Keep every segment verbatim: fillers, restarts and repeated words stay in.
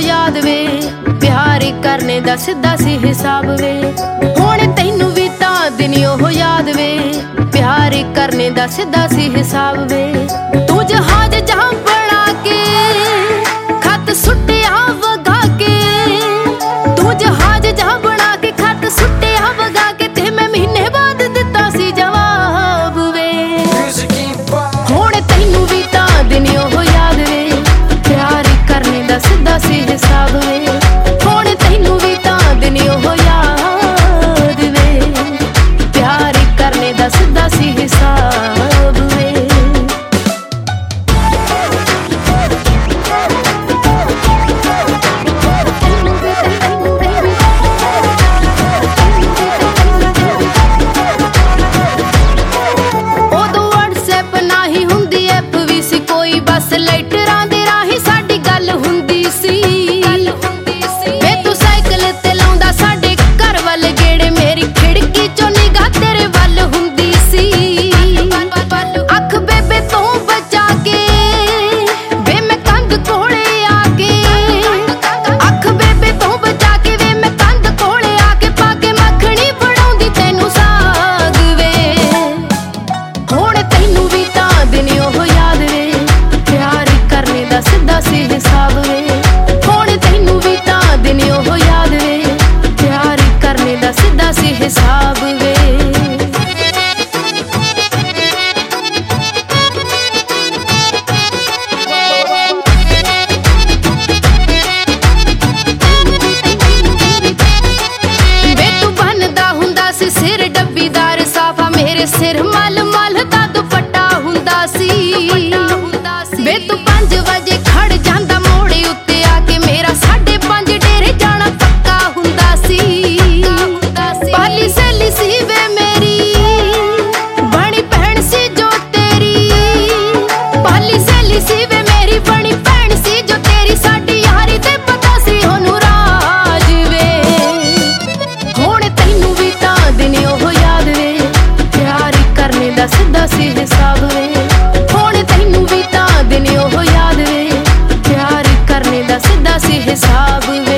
याद वे प्यार करने दा सीधा सी हिसाब वे हुण तैनू भी तां दिन ओह याद वे प्यार करने दा सीधा सी हिसाब वे तू जहाज जहां बना के खत सुट्टिया वगा के तू जहाज जहां बना के खत सुट्टिया वगा के ते मैं महीने बाद दिता सी जवाब वे हुण तैनू भी तां दिन ओह याद वे प्यार करने दा सीधा सी हिसाब वे हुण तैनू भी तां दिन ओह याद वे प्यार करने दा सीधा सी हिसाब वे उदों व्हाट्सएप ना ही हुंदी ऐप वी सी कोई बस लाइटरां दे राही साडी गल हुंदी सी वे तू साइकिल ते लाउंदा साडे घर वल गेड़े मेरी खिड़की चों निगाह तेरे वल हुंदी सी अख बेबे तों बचा के वे मैं कंध कोले आके अख बेबे तों बचा के वे मैं कंध कोले आके पाके मखणी बनाउंदी तैनू साग वे हुण तैनू भी तां दिन ओह याद वे प्यार करने दा सीधा सी हिसाब वे हुण तैनू भी तां दिन ओह याद वे प्यार करने दा सीधा सी हिसाब वे वे तू बनदा हुंदा सी सिर डब्बीदार साफा मेरे सिर मल मल दा दुपट्टा हुंदा सी वे तू पंज वजे खड़ जांदा मोड़े उत्ते आके मेरा साढ़े पंज डेरे जाना पक्का हुंदा सी पाली सहेली सी वे मेरी बनी भैन सी जो तेरी पाली सहेली सी वे मेरी बनी भैन सी जो तेरी साडी यारी ते पता सी ओनू राज वे हुण तैनू भी तां दिन ओह याद वे प्यार करने दा सीधा सी हिसाब वे हुण तैनू भी तां दिन ओह याद वे प्यार करने दा सीधा सी हिसाब वे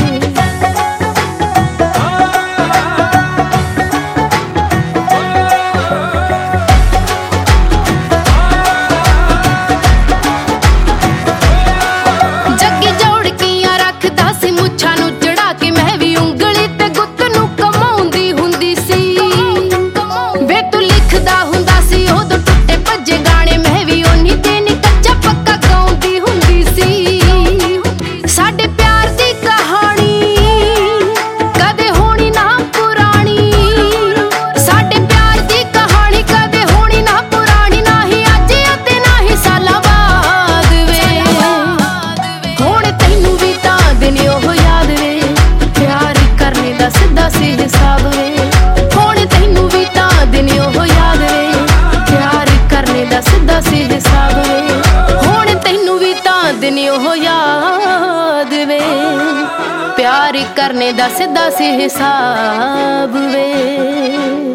जग्गी जौड़कियां रखदा सी मुच्छां नू चढ़ा के मैं भी उंगली ते गुत्त नू कमाउंदी हुंदी सी वे तू लिखदा हुंदा सी उदों टुट्टे भज्जे गाने मैं भी ओनी ते नी कच्चा पक्का गाउंदी हुंदी सी साडे प्यार दी कहानी कदे होनी ना पुरानी साडे प्यार दी कहानी कदे होनी ना पुरानी ना ही अज ते ना ही सालां बाद वे हुण तैनू भी तां दिन ओह याद वे प्यार करने दा सीधा सी हिसाब वे हुण तैनू भी तां दिन ओह याद वे प्यार करने दा सीधा सी हिसाब वे हुण तैनू भी तां दिन ओह याद वे प्यार करने दा सीधा सी हिसाब वे।